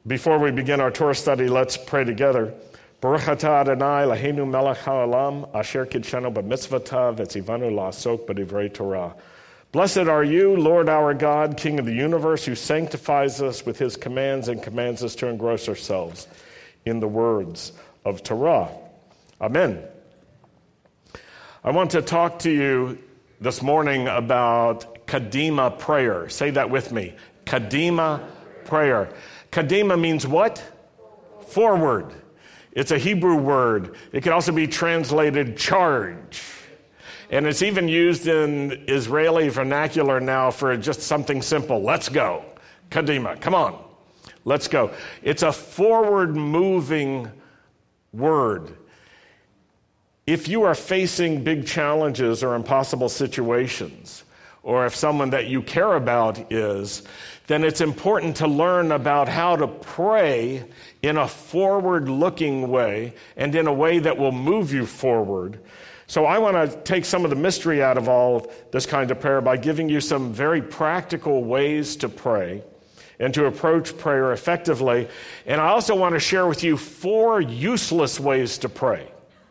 Before we begin our Torah study, let's pray together. Baruch atah Adonai Eloheinu melech haolam asher kidshanu b'mitzvotav v'tzivanu la'asok b'divrei Torah. Blessed are you, Lord our God, King of the universe, who sanctifies us with his commands and commands us to engross ourselves in the words of Torah. Amen. I want to talk to you this morning about Kadima prayer. Say that with me. Kadima prayer. Kadima means what? Forward. It's a Hebrew word. It can also be translated charge. And it's even used in Israeli vernacular now for just something simple. Let's go. Kadima. Come on. Let's go. It's a forward-moving word. If you are facing big challenges or impossible situations, or if someone that you care about is, then it's important to learn about how to pray in a forward-looking way and in a way that will move you forward. So I want to take some of the mystery out of all this kind of prayer by giving you some very practical ways to pray and to approach prayer effectively. And I also want to share with you 4 useless ways to pray,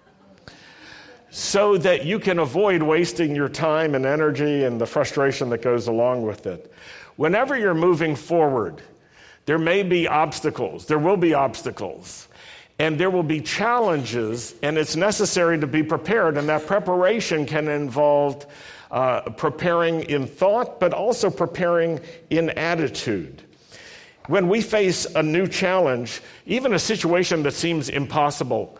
so that you can avoid wasting your time and energy and the frustration that goes along with it. Whenever you're moving forward, there may be obstacles. There will be obstacles. And there will be challenges, and it's necessary to be prepared. And that preparation can involve preparing in thought, but also preparing in attitude. When we face a new challenge, even a situation that seems impossible,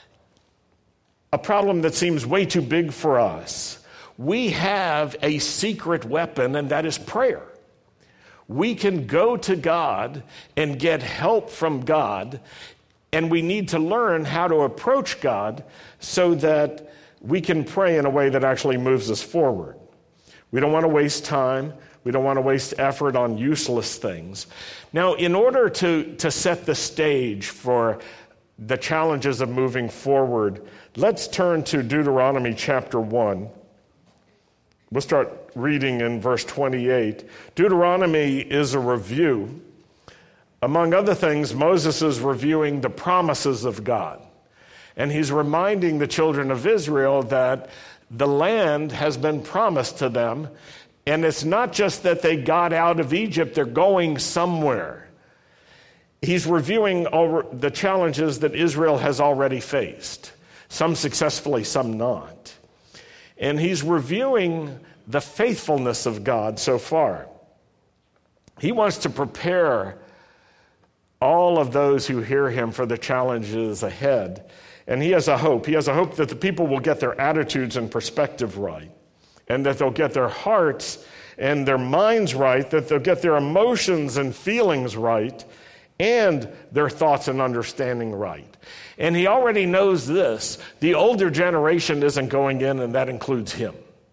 a problem that seems way too big for us, we have a secret weapon, and that is prayer. We can go to God and get help from God, and we need to learn how to approach God so that we can pray in a way that actually moves us forward. We don't want to waste time. We don't want to waste effort on useless things. Now, in order to set the stage for the challenges of moving forward, let's turn to Deuteronomy chapter 1. We'll start reading in verse 28. Deuteronomy is a review. Among other things, Moses is reviewing the promises of God. And he's reminding the children of Israel that the land has been promised to them. And it's not just that they got out of Egypt, they're going somewhere. He's reviewing all the challenges that Israel has already faced, some successfully, some not. And he's reviewing the faithfulness of God so far. He wants to prepare all of those who hear him for the challenges ahead. And he has a hope. He has a hope that the people will get their attitudes and perspective right, and that they'll get their hearts and their minds right, that they'll get their emotions and feelings right, and their thoughts and understanding right. And he already knows this. The older generation isn't going in, and that includes him.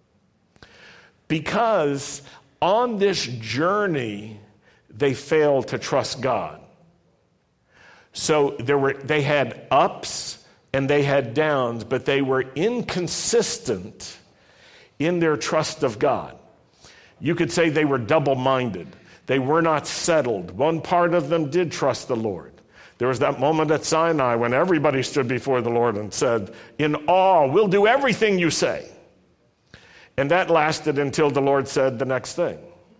Because on this journey, they failed to trust God. So they had ups and they had downs, but they were inconsistent in their trust of God. You could say they were double-minded. They were not settled. One part of them did trust the Lord. There was that moment at Sinai when everybody stood before the Lord and said, in awe, we'll do everything you say. And that lasted until the Lord said the next thing.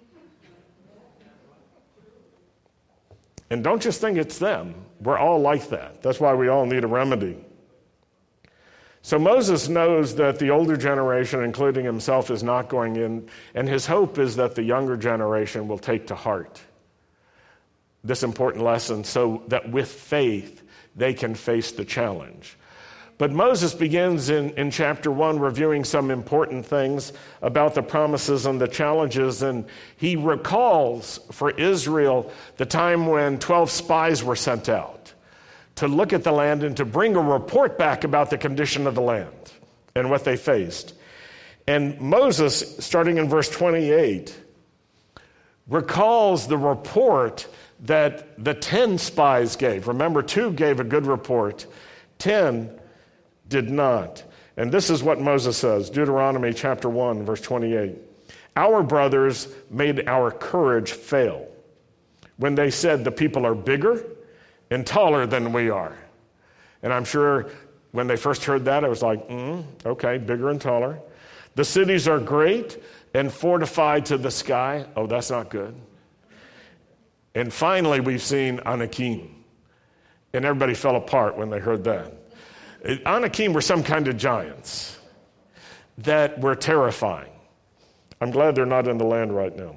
And don't just think it's them. We're all like that. That's why we all need a remedy. So Moses knows that the older generation, including himself, is not going in, and his hope is that the younger generation will take to heart this important lesson so that with faith they can face the challenge. But Moses begins in chapter 1 reviewing some important things about the promises and the challenges, and he recalls for Israel the time when 12 spies were sent out to look at the land and to bring a report back about the condition of the land and what they faced. And Moses, starting in verse 28, recalls the report that the 10 spies gave. Remember, 2 gave a good report, 10 did not. And this is what Moses says, Deuteronomy chapter 1, verse 28. Our brothers made our courage fail. when they said the people are bigger and taller than we are. And I'm sure when they first heard that, I was like, okay, bigger and taller. The cities are great and fortified to the sky. Oh, that's not good. And finally, we've seen Anakim. And everybody fell apart when they heard that. Anakim were some kind of giants that were terrifying. I'm glad they're not in the land right now.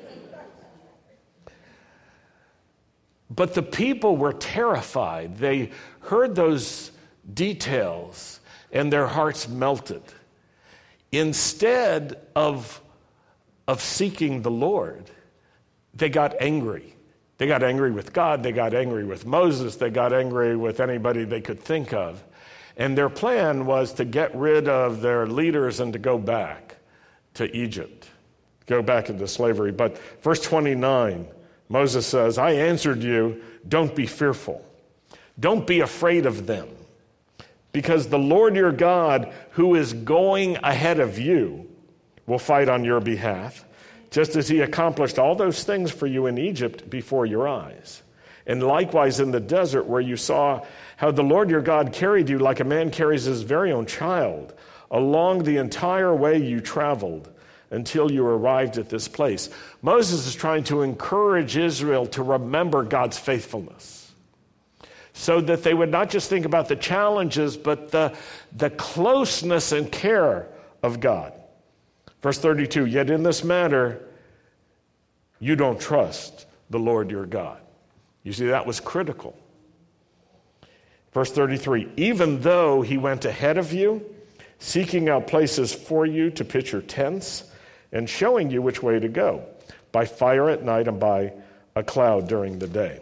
But the people were terrified. They heard those details and their hearts melted. Instead of seeking the Lord, they got angry. They got angry with God. They got angry with Moses. They got angry with anybody they could think of. And their plan was to get rid of their leaders and to go back to Egypt, go back into slavery. But verse 29, Moses says, I answered you, don't be fearful. Don't be afraid of them, because the Lord your God, who is going ahead of you, will fight on your behalf, just as he accomplished all those things for you in Egypt before your eyes. And likewise in the desert, where you saw how the Lord your God carried you like a man carries his very own child, along the entire way you traveled until you arrived at this place. Moses is trying to encourage Israel to remember God's faithfulness, so that they would not just think about the challenges, but the closeness and care of God. Verse 32, yet in this matter, you don't trust the Lord your God. You see, that was critical. Verse 33, even though he went ahead of you, seeking out places for you to pitch your tents, and showing you which way to go, by fire at night and by a cloud during the day.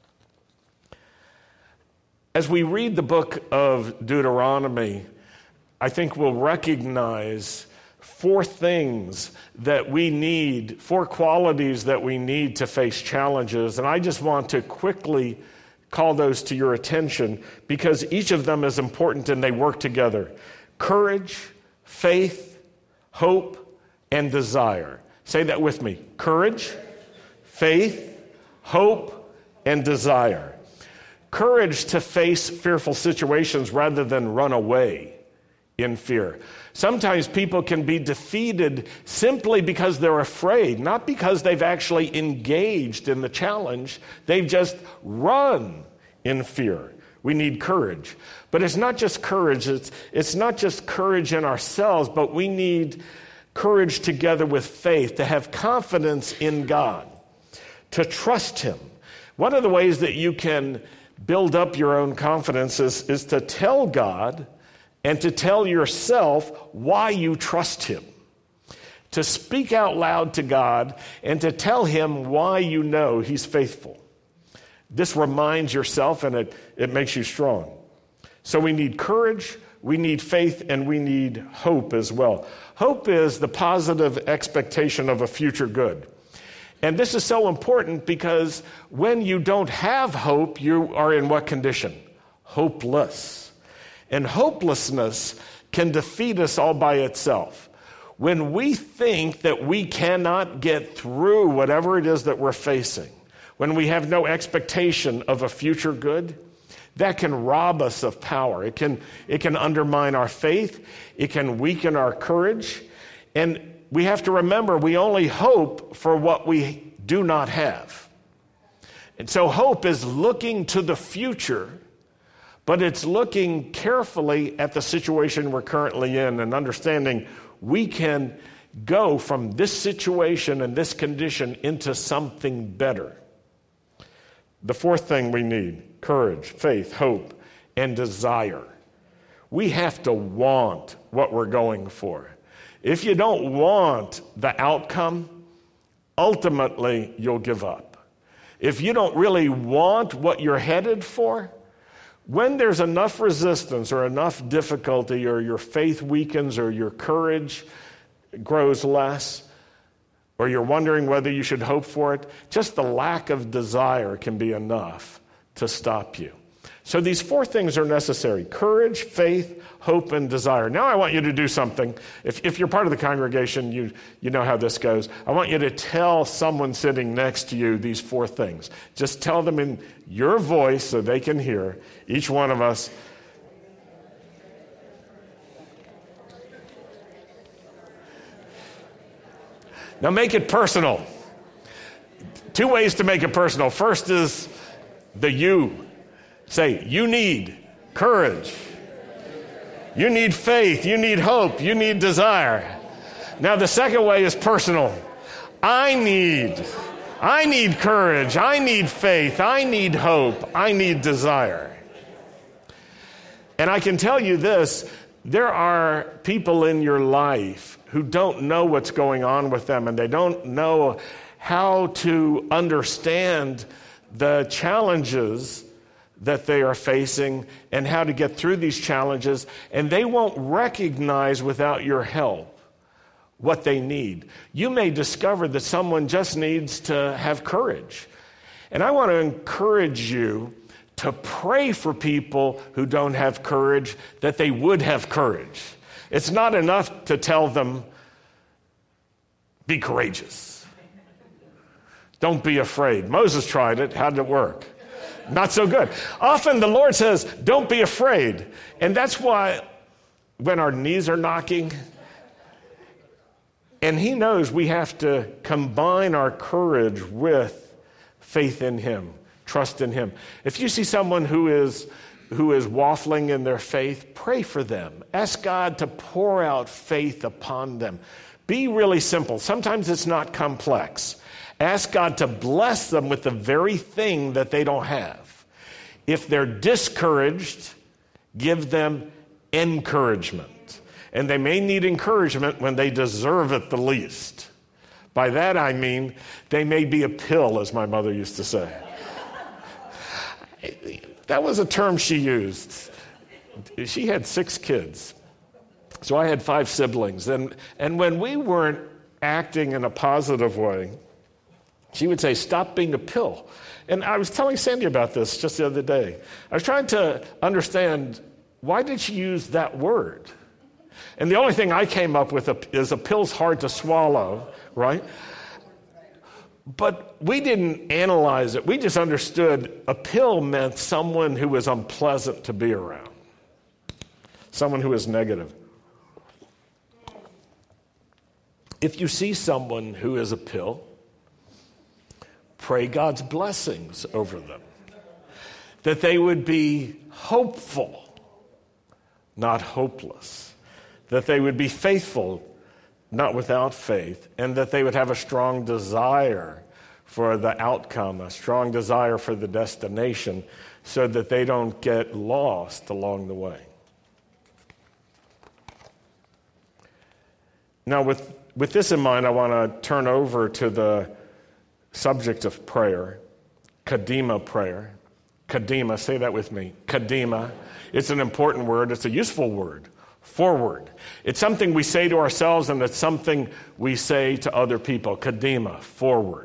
As we read the book of Deuteronomy, I think we'll recognize four things that we need, four qualities that we need to face challenges. And I just want to quickly call those to your attention, because each of them is important and they work together. Courage, faith, hope, and desire. Say that with me. Courage, faith, hope, and desire. Courage to face fearful situations rather than run away in fear. Sometimes people can be defeated simply because they're afraid, not because they've actually engaged in the challenge. They've just run in fear. We need courage. But it's not just courage. It's not just courage in ourselves, but we need courage together with faith, to have confidence in God, to trust him. One of the ways that you can build up your own confidence is to tell God and to tell yourself why you trust him. To speak out loud to God and to tell him why you know he's faithful. This reminds yourself, and it makes you strong. So we need courage, we need faith, and we need hope as well. Hope is the positive expectation of a future good. And this is so important because when you don't have hope, you are in what condition? Hopeless. And hopelessness can defeat us all by itself. When we think that we cannot get through whatever it is that we're facing, when we have no expectation of a future good, that can rob us of power. It can undermine our faith. It can weaken our courage. And we have to remember, we only hope for what we do not have. And so hope is looking to the future, but it's looking carefully at the situation we're currently in and understanding we can go from this situation and this condition into something better. The fourth thing we need: courage, faith, hope, and desire. We have to want what we're going for. If you don't want the outcome, ultimately you'll give up. If you don't really want what you're headed for, when there's enough resistance or enough difficulty, or your faith weakens or your courage grows less, or you're wondering whether you should hope for it, just the lack of desire can be enough to stop you. So these four things are necessary: courage, faith, hope, and desire. Now I want you to do something. If you're part of the congregation, you know how this goes. I want you to tell someone sitting next to you these four things. Just tell them in your voice so they can hear, each one of us. Now make it personal. Two ways to make it personal. First is the you. Say, you need courage. You need faith. You need hope. You need desire. Now the second way is personal. I need courage. I need faith. I need hope. I need desire. And I can tell you this, there are people in your life who don't know what's going on with them, and they don't know how to understand the challenges that they are facing and how to get through these challenges, and they won't recognize without your help what they need. You may discover that someone just needs to have courage. And I want to encourage you to pray for people who don't have courage, that they would have courage. It's not enough to tell them, be courageous. Don't be afraid. Moses tried it. How did it work? Not so good. Often the Lord says, don't be afraid. And that's why when our knees are knocking, and he knows we have to combine our courage with faith in him, trust in him. If you see someone who is waffling in their faith, pray for them. Ask God to pour out faith upon them. Be really simple. Sometimes it's not complex. Ask God to bless them with the very thing that they don't have. If they're discouraged, give them encouragement. And they may need encouragement when they deserve it the least. By that I mean they may be a pill, as my mother used to say. That was a term she used. She had 6 kids. So I had 5 siblings. And when we weren't acting in a positive way, she would say, stop being a pill. And I was telling Sandy about this just the other day. I was trying to understand, why did she use that word? And the only thing I came up with is a pill's hard to swallow, right? But we didn't analyze it. We just understood a pill meant someone who was unpleasant to be around, someone who is negative. If you see someone who is a pill, pray God's blessings over them, that they would be hopeful, not hopeless, that they would be faithful, not without faith, and that they would have a strong desire for the outcome, a strong desire for the destination, so that they don't get lost along the way. Now, with this in mind, I want to turn over to the subject of prayer, kadima prayer. Kadima, say that with me. Kadima. It's an important word. It's a useful word. Forward. It's something we say to ourselves, and it's something we say to other people. Kadima, forward.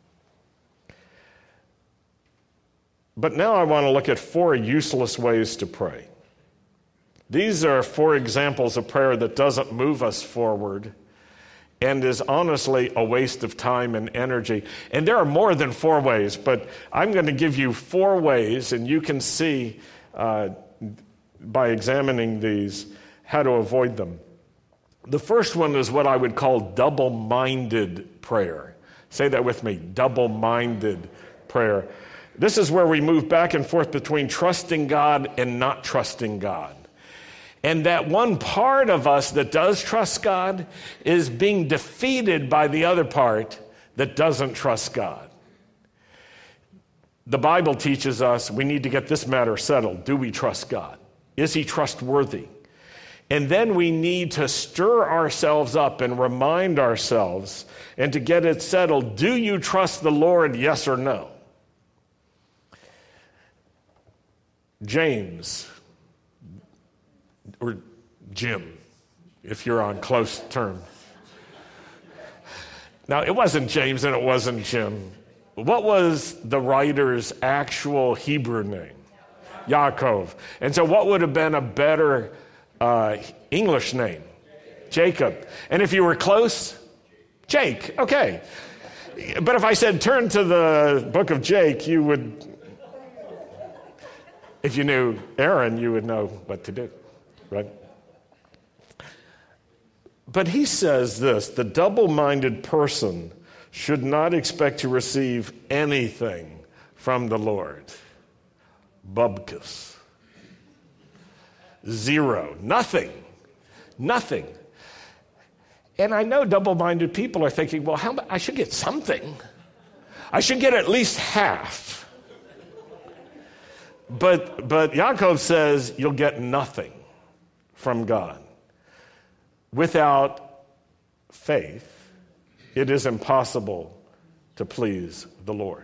But now I want to look at 4 useless ways to pray. These are 4 examples of prayer that doesn't move us forward and is honestly a waste of time and energy. And there are more than 4 ways, but I'm going to give you 4 ways, and you can see by examining these how to avoid them. The first one is what I would call double-minded prayer. Say that with me, double-minded prayer. This is where we move back and forth between trusting God and not trusting God. And that one part of us that does trust God is being defeated by the other part that doesn't trust God. The Bible teaches us we need to get this matter settled. Do we trust God? Is he trustworthy? And then we need to stir ourselves up and remind ourselves, and to get it settled, do you trust the Lord, yes or no? James, or Jim, if you're on close terms. Now, it wasn't James and it wasn't Jim. What was the writer's actual Hebrew name? Yaakov. And so what would have been a better English name? Jacob. And if you were close, Jake. Okay. But if I said turn to the book of Jake, you would, if you knew Aaron, you would know what to do, right? But he says this, the double-minded person should not expect to receive anything from the Lord. Bubkus. Zero. Nothing. And I know double-minded people are thinking, well, I should get something. I should get at least half. But Yaakov says you'll get nothing from God. Without faith, it is impossible to please the Lord.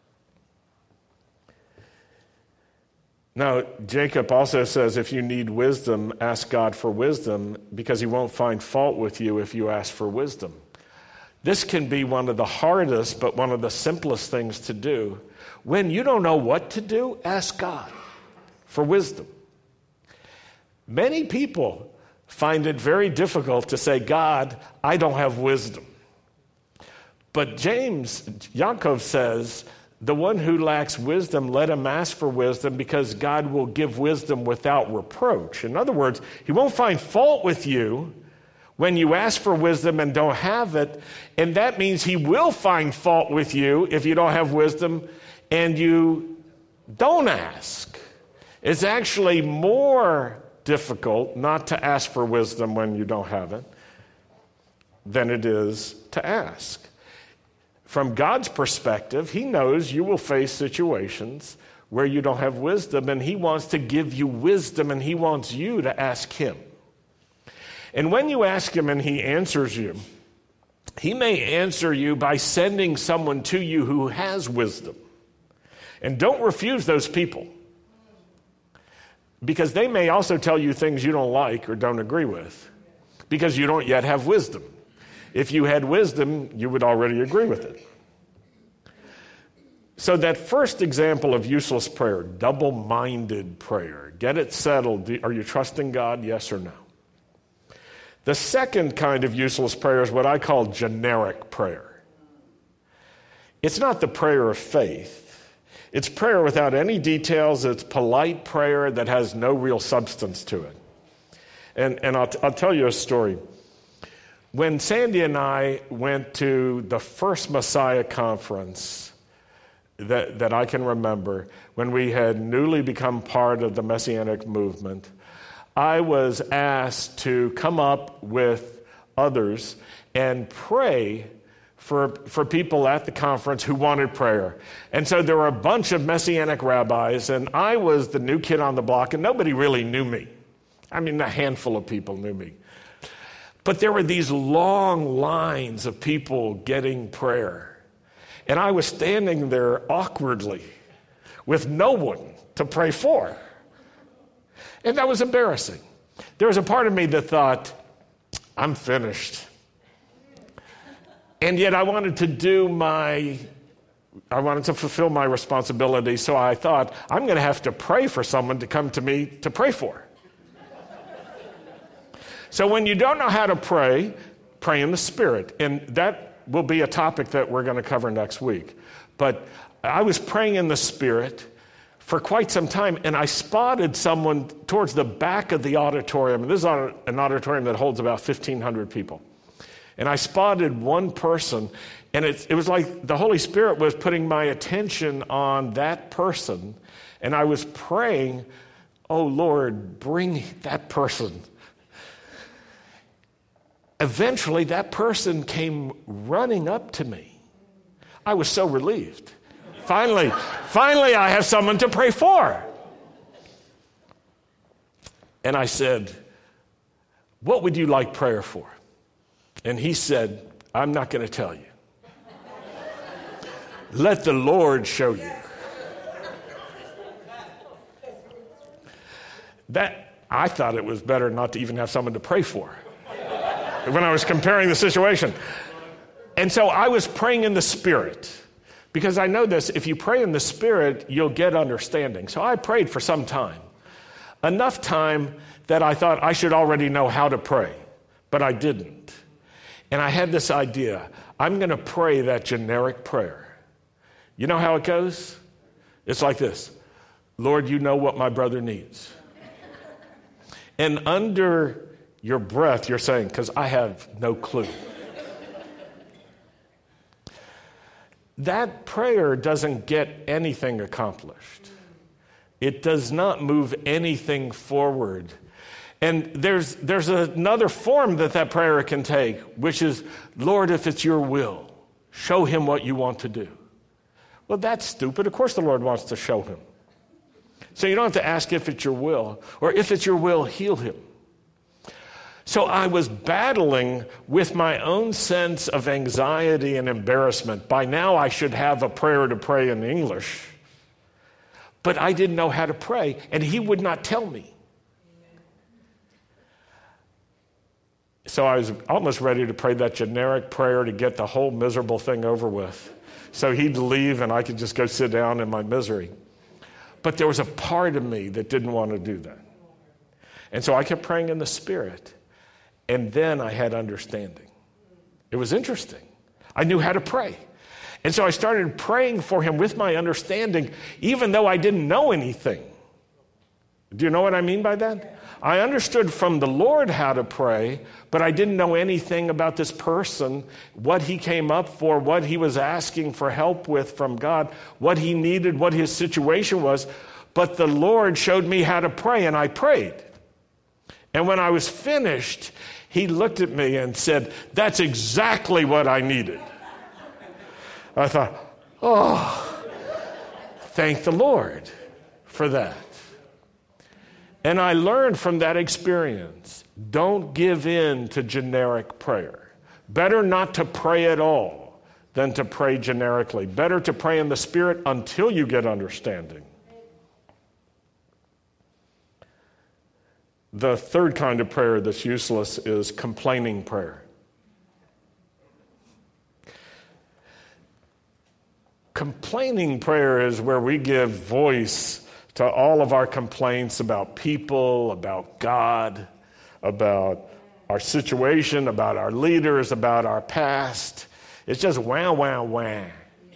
Now, Jacob also says if you need wisdom, ask God for wisdom, because he won't find fault with you if you ask for wisdom. This can be one of the hardest, but one of the simplest things to do. When you don't know what to do, ask God for wisdom. Many people find it very difficult to say, God, I don't have wisdom. But Yaakov says, the one who lacks wisdom, let him ask for wisdom, because God will give wisdom without reproach. In other words, he won't find fault with you when you ask for wisdom and don't have it, and that means he will find fault with you if you don't have wisdom and you don't ask. It's actually more difficult not to ask for wisdom when you don't have it than it is to ask. From God's perspective, he knows you will face situations where you don't have wisdom, and he wants to give you wisdom, and he wants you to ask him. And when you ask him and he answers you, he may answer you by sending someone to you who has wisdom. And don't refuse those people, because they may also tell you things you don't like or don't agree with, because you don't yet have wisdom. If you had wisdom, you would already agree with it. So that first example of useless prayer, double-minded prayer, get it settled. Are you trusting God, yes or no? The second kind of useless prayer is what I call generic prayer. It's not the prayer of faith. It's prayer without any details. It's polite prayer that has no real substance to it. And I'll tell you a story. When Sandy and I went to the first Messiah conference that I can remember, when we had newly become part of the Messianic movement, I was asked to come up with others and pray for people at the conference who wanted prayer. And so there were a bunch of Messianic rabbis, and I was the new kid on the block, and nobody really knew me. I mean, a handful of people knew me. But there were these long lines of people getting prayer. And I was standing there awkwardly with no one to pray for. And that was embarrassing. There was a part of me that thought, I'm finished. And yet I wanted to fulfill my responsibility, so I thought, I'm going to have to pray for someone to come to me to pray for. So when you don't know how to pray, pray in the Spirit. And that will be a topic that we're going to cover next week. But I was praying in the Spirit for quite some time, and I spotted someone towards the back of the auditorium. This is an auditorium that holds about 1,500 people. And I spotted one person, and it was like the Holy Spirit was putting my attention on that person. And I was praying, oh Lord, bring that person. Eventually, that person came running up to me. I was so relieved. Finally, I have someone to pray for. And I said, what would you like prayer for? And he said, I'm not going to tell you. Let the Lord show you. I thought it was better not to even have someone to pray for when I was comparing the situation. And so I was praying in the Spirit Because I know this, if you pray in the Spirit, you'll get understanding. So I prayed for some time. Enough time that I thought I should already know how to pray, but I didn't. And I had this idea, I'm going to pray that generic prayer. You know how it goes? It's like this. Lord, you know what my brother needs. And under your breath, you're saying, because I have no clue. That prayer doesn't get anything accomplished. It does not move anything forward. And there's another form that prayer can take, which is, Lord, if it's your will, show him what you want to do. Well, that's stupid. Of course the Lord wants to show him. So you don't have to ask if it's your will, or if it's your will, heal him. So I was battling with my own sense of anxiety and embarrassment. By now I should have a prayer to pray in English. But I didn't know how to pray, and he would not tell me. So I was almost ready to pray that generic prayer to get the whole miserable thing over with. So he'd leave and I could just go sit down in my misery. But there was a part of me that didn't want to do that. And so I kept praying in the Spirit. And then I had understanding. It was interesting. I knew how to pray. And so I started praying for him with my understanding, even though I didn't know anything. Do you know what I mean by that? I understood from the Lord how to pray, but I didn't know anything about this person, what he came up for, what he was asking for help with from God, what he needed, what his situation was. But the Lord showed me how to pray, and I prayed. And when I was finished, he looked at me and said, that's exactly what I needed. I thought, oh, thank the Lord for that. And I learned from that experience, don't give in to generic prayer. Better not to pray at all than to pray generically. Better to pray in the Spirit until you get understanding. The third kind of prayer that's useless is complaining prayer. Complaining prayer is where we give voice to all of our complaints about people, about God, about our situation, about our leaders, about our past. It's just wah, wah, wah.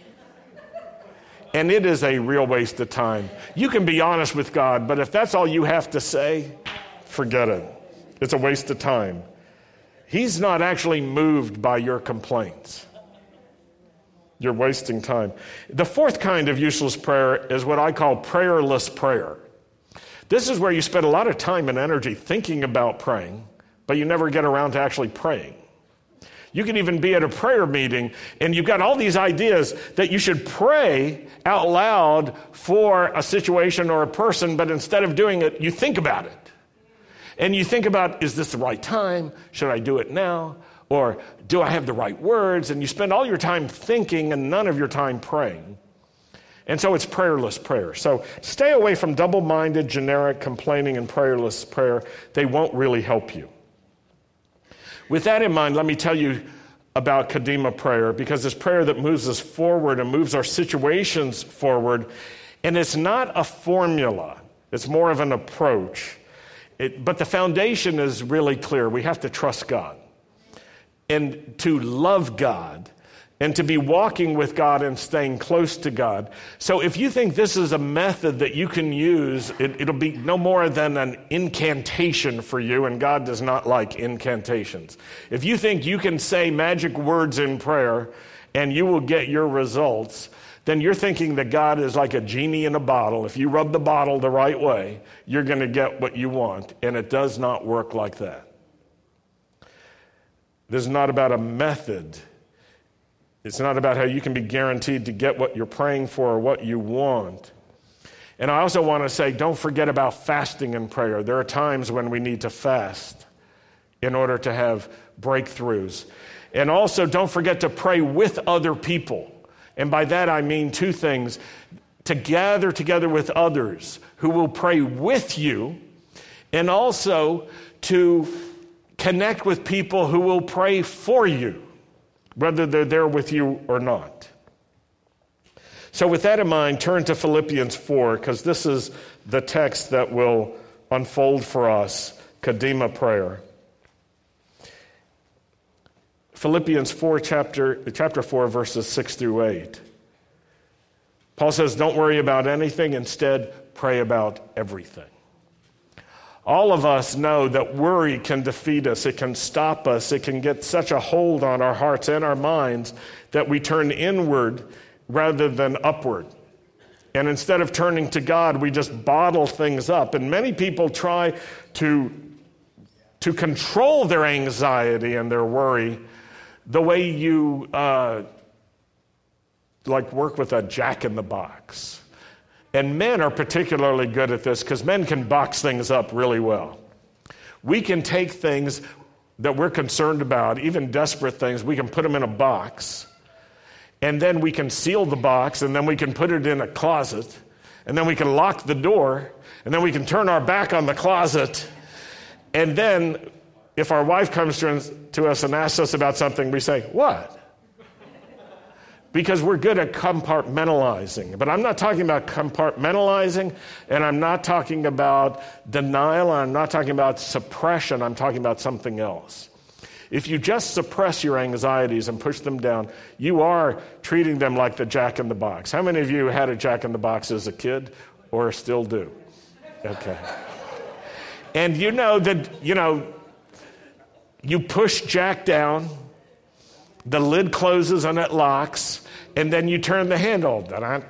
And it is a real waste of time. You can be honest with God, but if that's all you have to say, forget it. It's a waste of time. He's not actually moved by your complaints. You're wasting time. The fourth kind of useless prayer is what I call prayerless prayer. This is where you spend a lot of time and energy thinking about praying, but you never get around to actually praying. You can even be at a prayer meeting and you've got all these ideas that you should pray out loud for a situation or a person, but instead of doing it, you think about it. And you think about, is this the right time? Should I do it now? Or do I have the right words? And you spend all your time thinking and none of your time praying. And so it's prayerless prayer. So stay away from double-minded, generic complaining and prayerless prayer. They won't really help you. With that in mind, let me tell you about Kadima prayer, because it's prayer that moves us forward and moves our situations forward. And it's not a formula. It's more of an approach. But the foundation is really clear. We have to trust God and to love God and to be walking with God and staying close to God. So if you think this is a method that you can use, it'll be no more than an incantation for you, and God does not like incantations. If you think you can say magic words in prayer and you will get your results, then you're thinking that God is like a genie in a bottle. If you rub the bottle the right way, you're going to get what you want, and it does not work like that. This is not about a method. It's not about how you can be guaranteed to get what you're praying for or what you want. And I also want to say, don't forget about fasting and prayer. There are times when we need to fast in order to have breakthroughs. And also, don't forget to pray with other people. And by that I mean two things: to gather together with others who will pray with you, and also to connect with people who will pray for you, whether they're there with you or not. So with that in mind, turn to Philippians 4, because this is the text that will unfold for us Kadima prayer. Philippians 4, chapter 4, verses 6 through 8. Paul says, don't worry about anything. Instead, pray about everything. All of us know that worry can defeat us. It can stop us. It can get such a hold on our hearts and our minds that we turn inward rather than upward. And instead of turning to God, we just bottle things up. And many people try to control their anxiety and their worry the way you work with a jack-in-the-box. And men are particularly good at this because men can box things up really well. We can take things that we're concerned about, even desperate things, we can put them in a box, and then we can seal the box, and then we can put it in a closet, and then we can lock the door, and then we can turn our back on the closet, and then if our wife comes to us and asks us about something, we say, what? Because we're good at compartmentalizing. But I'm not talking about compartmentalizing, and I'm not talking about denial, and I'm not talking about suppression. I'm talking about something else. If you just suppress your anxieties and push them down, you are treating them like the jack-in-the-box. How many of you had a jack-in-the-box as a kid or still do? Okay. And you know that, you push Jack down, the lid closes and it locks, and then you turn the handle,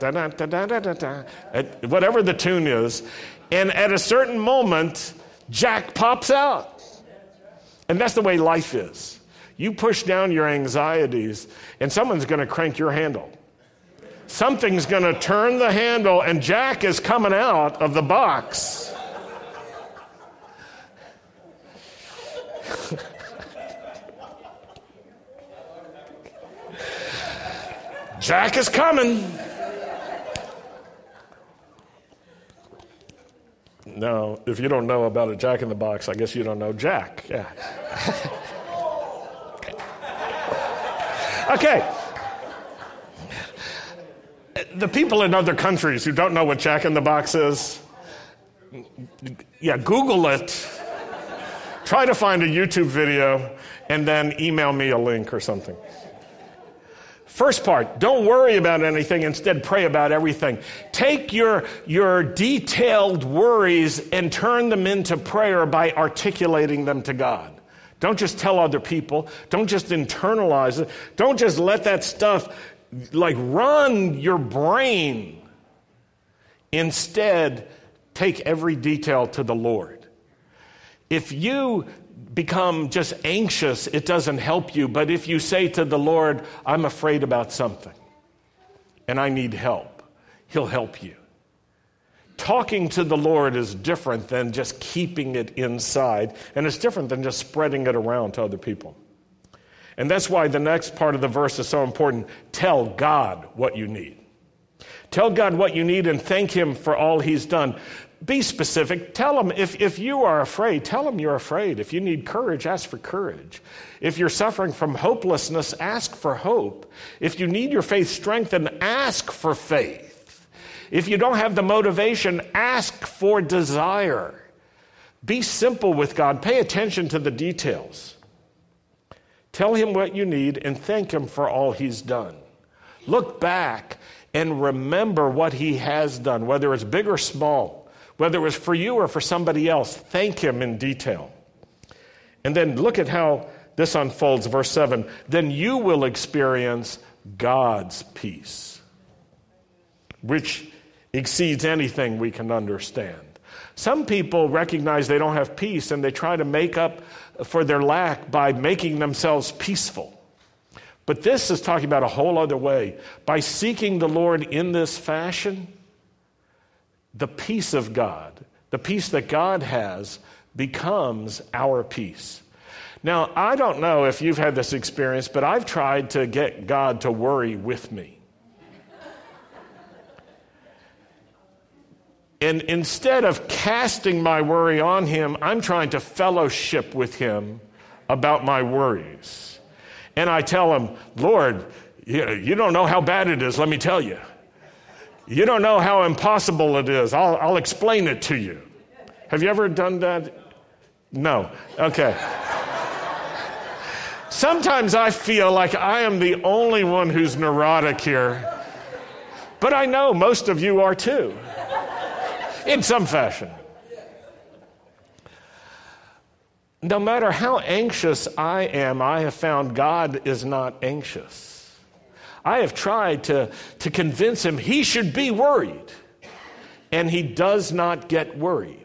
whatever the tune is, and at a certain moment, Jack pops out. And that's the way life is. You push down your anxieties, and someone's going to crank your handle. Something's going to turn the handle, and Jack is coming out of the box. Jack is coming. No, if you don't know about a jack-in-the-box, I guess you don't know Jack. Yeah. Okay. The people in other countries who don't know what jack-in-the-box is, Google it. Try to find a YouTube video and then email me a link or something. First part, don't worry about anything, instead pray about everything. Take your detailed worries and turn them into prayer by articulating them to God. Don't just tell other people. Don't just internalize it. Don't just let that stuff run your brain. Instead, take every detail to the Lord. If you become just anxious, it doesn't help you. But if you say to the Lord, I'm afraid about something and I need help, He'll help you. Talking to the Lord is different than just keeping it inside, and it's different than just spreading it around to other people. And that's why the next part of the verse is so important. Tell God what you need. Tell God what you need and thank Him for all He's done. Be specific. Tell Him if you are afraid, tell Him you're afraid. If you need courage, ask for courage. If you're suffering from hopelessness, ask for hope. If you need your faith strengthened, ask for faith. If you don't have the motivation, ask for desire. Be simple with God. Pay attention to the details. Tell Him what you need and thank Him for all He's done. Look back and remember what He has done, whether it's big or small. Whether it was for you or for somebody else, thank Him in detail. And then look at how this unfolds, verse 7. Then you will experience God's peace, which exceeds anything we can understand. Some people recognize they don't have peace, and they try to make up for their lack by making themselves peaceful. But this is talking about a whole other way. By seeking the Lord in this fashion, the peace of God, the peace that God has, becomes our peace. Now, I don't know if you've had this experience, but I've tried to get God to worry with me. And instead of casting my worry on Him, I'm trying to fellowship with Him about my worries. And I tell Him, Lord, you don't know how bad it is, let me tell you. You don't know how impossible it is. I'll explain it to you. Have you ever done that? No. Okay. Sometimes I feel like I am the only one who's neurotic here. But I know most of you are too, in some fashion. No matter how anxious I am, I have found God is not anxious. I have tried to convince him he should be worried, and he does not get worried.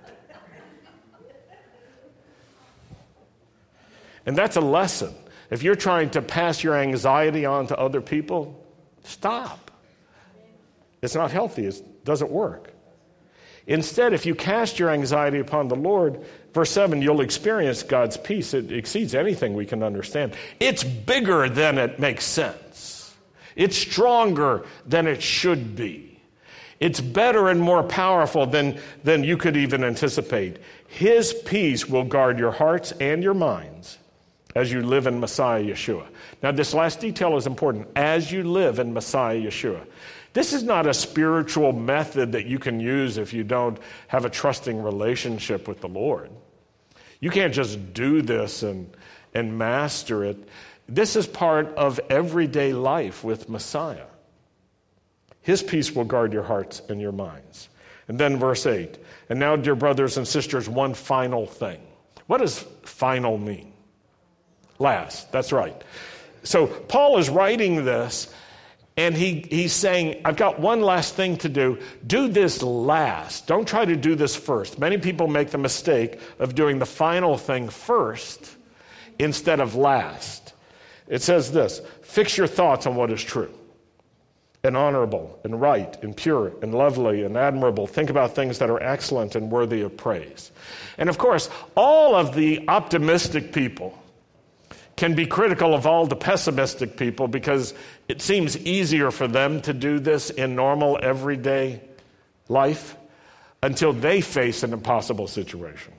And that's a lesson. If you're trying to pass your anxiety on to other people, stop. It's not healthy. It doesn't work. Instead, if you cast your anxiety upon the Lord, verse 7, you'll experience God's peace. It exceeds anything we can understand. It's bigger than it makes sense. It's stronger than it should be. It's better and more powerful than you could even anticipate. His peace will guard your hearts and your minds as you live in Messiah Yeshua. Now, this last detail is important. As you live in Messiah Yeshua. This is not a spiritual method that you can use if you don't have a trusting relationship with the Lord. You can't just do this and master it. This is part of everyday life with Messiah. His peace will guard your hearts and your minds. And then verse 8. And now, dear brothers and sisters, one final thing. What does final mean? Last. That's right. So Paul is writing this, and he's saying, I've got one last thing to do. Do this last. Don't try to do this first. Many people make the mistake of doing the final thing first instead of last. It says this, fix your thoughts on what is true and honorable and right and pure and lovely and admirable. Think about things that are excellent and worthy of praise. And of course, all of the optimistic people can be critical of all the pessimistic people because it seems easier for them to do this in normal, everyday life until they face an impossible situation.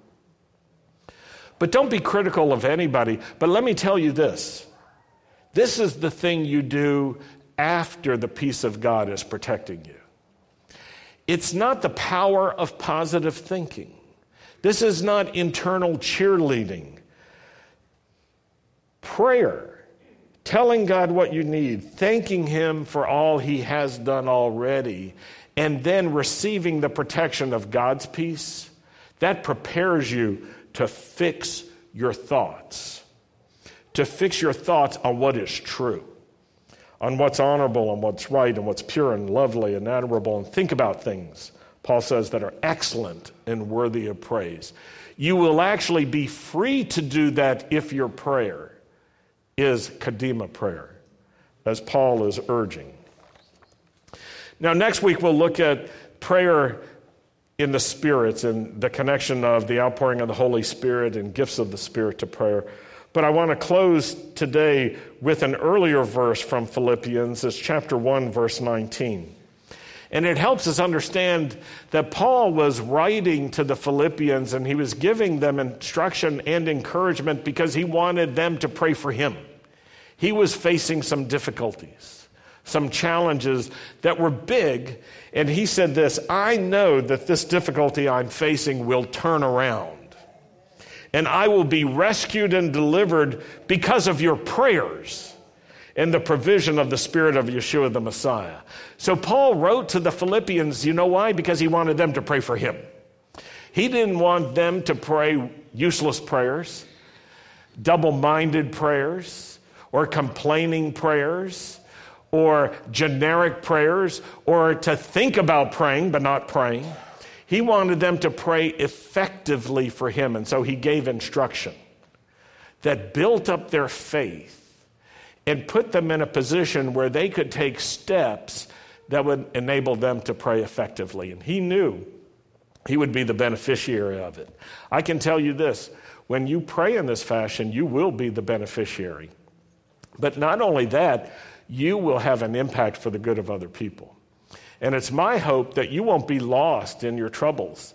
But don't be critical of anybody. But let me tell you this. This is the thing you do after the peace of God is protecting you. It's not the power of positive thinking. This is not internal cheerleading. Prayer, telling God what you need, thanking him for all he has done already, and then receiving the protection of God's peace, that prepares you to fix your thoughts. To fix your thoughts on what is true, on what's honorable and what's right and what's pure and lovely and admirable, and think about things, Paul says, that are excellent and worthy of praise. You will actually be free to do that if your prayer is Kadima prayer, as Paul is urging. Now, next week we'll look at prayer in the spirits and the connection of the outpouring of the Holy Spirit and gifts of the Spirit to prayer. But I want to close today with an earlier verse from Philippians. It's chapter 1, verse 19. And it helps us understand that Paul was writing to the Philippians and he was giving them instruction and encouragement because he wanted them to pray for him. He was facing some difficulties, some challenges that were big. And he said this, I know that this difficulty I'm facing will turn around. And I will be rescued and delivered because of your prayers and the provision of the Spirit of Yeshua the Messiah. So Paul wrote to the Philippians, you know why? Because he wanted them to pray for him. He didn't want them to pray useless prayers, double-minded prayers, or complaining prayers, or generic prayers, or to think about praying but not praying. He wanted them to pray effectively for him, and so he gave instruction that built up their faith and put them in a position where they could take steps that would enable them to pray effectively. And he knew he would be the beneficiary of it. I can tell you this, when you pray in this fashion, you will be the beneficiary. But not only that, you will have an impact for the good of other people. And it's my hope that you won't be lost in your troubles.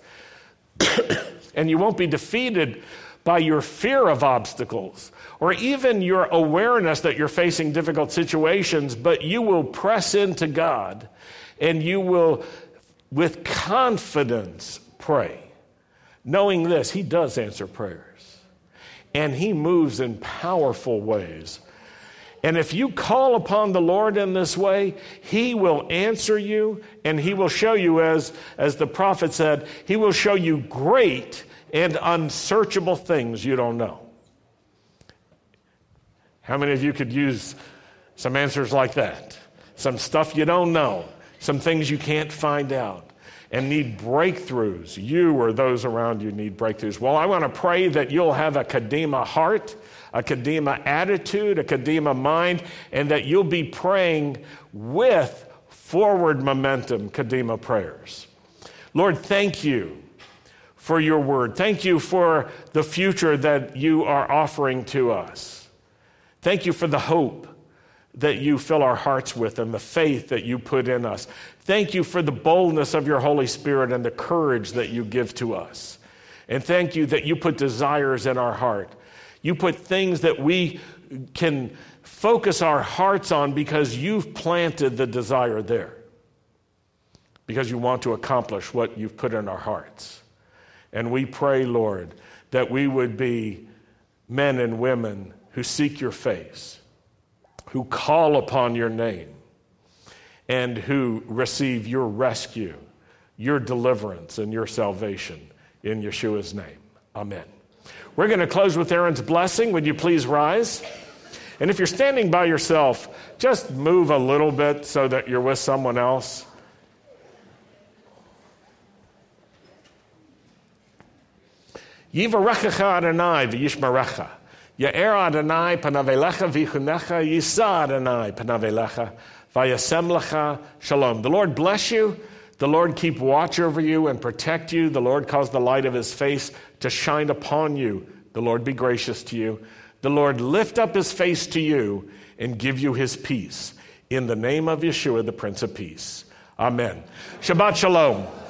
And you won't be defeated by your fear of obstacles or even your awareness that you're facing difficult situations, but you will press into God and you will, with confidence, pray, knowing this, he does answer prayers, and he moves in powerful ways. And if you call upon the Lord in this way, he will answer you, and he will show you, as the prophet said, he will show you great and unsearchable things you don't know. How many of you could use some answers like that? Some stuff you don't know, some things you can't find out, and need breakthroughs. You or those around you need breakthroughs. Well, I want to pray that you'll have a Kadima heart, a Kadima attitude, a Kadima mind, and that you'll be praying with forward momentum Kadima prayers. Lord, thank you for your word. Thank you for the future that you are offering to us. Thank you for the hope that you fill our hearts with and the faith that you put in us. Thank you for the boldness of your Holy Spirit and the courage that you give to us. And thank you that you put desires in our heart. You put things that we can focus our hearts on because you've planted the desire there. Because you want to accomplish what you've put in our hearts. And we pray, Lord, that we would be men and women who seek your face, who call upon your name, and who receive your rescue, your deliverance, and your salvation in Yeshua's name. Amen. We're going to close with Aaron's blessing. Would you please rise? And if you're standing by yourself, just move a little bit so that you're with someone else. Yivarechecha Adonai v'yishmerecha. Ya'er Adonai panav elecha v'yichunecha. Yisa Adonai panav elecha v'yasem lecha shalom. The Lord bless you. The Lord keep watch over you and protect you. The Lord cause the light of his face to shine upon you. The Lord be gracious to you. The Lord lift up his face to you and give you his peace. In the name of Yeshua, the Prince of Peace. Amen. Shabbat Shalom.